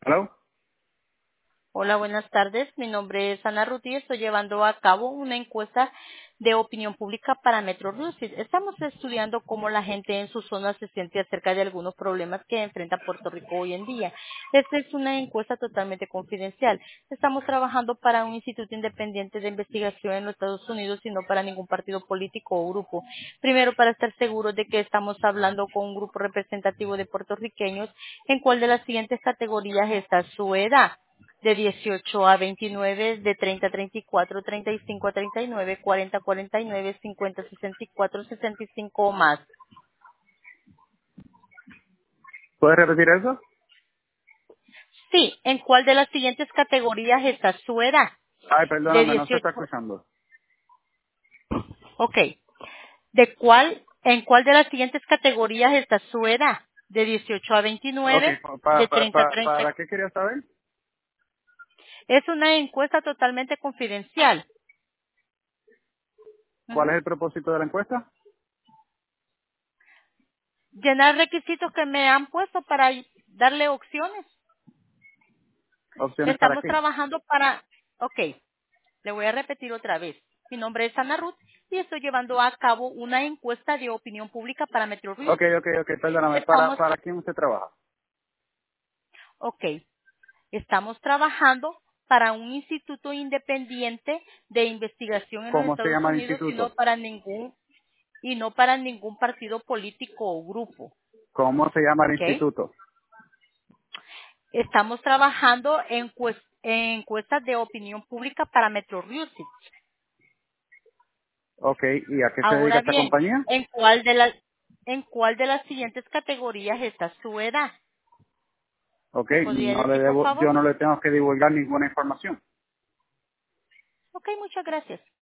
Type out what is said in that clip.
Hello. Hola, buenas tardes. Mi nombre es Ana Ruti y estoy llevando a cabo una encuesta de opinión pública para Metro Lucid. Estamos estudiando cómo la gente en su zona se siente acerca de algunos problemas que enfrenta Puerto Rico hoy en día. Esta es una encuesta totalmente confidencial. Estamos trabajando para un instituto independiente de investigación en los Estados Unidos y no para ningún partido político o grupo. Primero, para estar seguros de que estamos hablando con un grupo representativo de puertorriqueños, ¿en cuál de las siguientes categorías está su edad? De 18 a 29, de 30 a 34, 35 a 39, 40 a 49, 50 a 64, 65 o más. ¿Puedes repetir eso? Sí, ¿en cuál de las siguientes categorías está su edad? Ay, De perdóname, no se 18, está escuchando. ok. ¿En cuál de las siguientes categorías está su edad? De 18 a Ok, 29, de 30 a 30. ¿para qué querías saber? Es una encuesta totalmente confidencial. ¿Cuál es Ujú. el propósito de la encuesta? Llenar requisitos que me han puesto para darle opciones. ¿Opciones para Estamos qué? trabajando para, ok, le voy a repetir otra vez. Mi nombre es Ana Ruth y estoy llevando a cabo una encuesta de opinión pública para Metro Ok, Music. perdóname. Estamos, ¿Para quién usted trabaja? ok, estamos trabajando para un instituto independiente de investigación en los ¿Cómo se Estados llama el Unidos instituto? y no para ningún partido político o grupo, ¿Cómo se llama el ok. instituto? Estamos trabajando en encuestas de opinión pública para Metro Music. Ok, ¿y a qué se dedica Ahora esta bien, compañía? ¿en cuál de las siguientes categorías está su edad? Ok, ¿Me podría decir, por yo favor? no le tengo que divulgar ninguna información. Ok, muchas gracias.